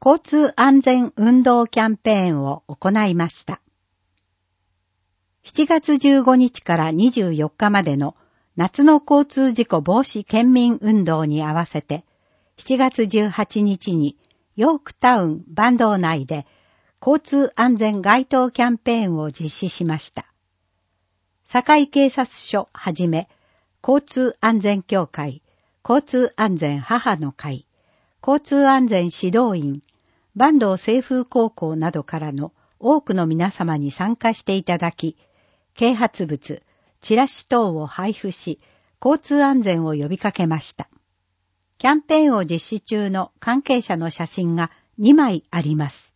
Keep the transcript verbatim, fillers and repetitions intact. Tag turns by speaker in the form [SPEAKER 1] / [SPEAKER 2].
[SPEAKER 1] 交通安全運動キャンペーンを行いました。しちがつじゅうごにちからにじゅうよっかまでの夏の交通事故防止県民運動に合わせて、しちがつじゅうはちにちにヨークタウン坂東内で交通安全街頭キャンペーンを実施しました。堺警察署はじめ、交通安全協会、交通安全母の会、交通安全指導員、坂東清風高校などからの多くの皆様に参加していただき、啓発物、チラシ等を配布し、交通安全を呼びかけました。キャンペーンを実施中の関係者の写真がにまいあります。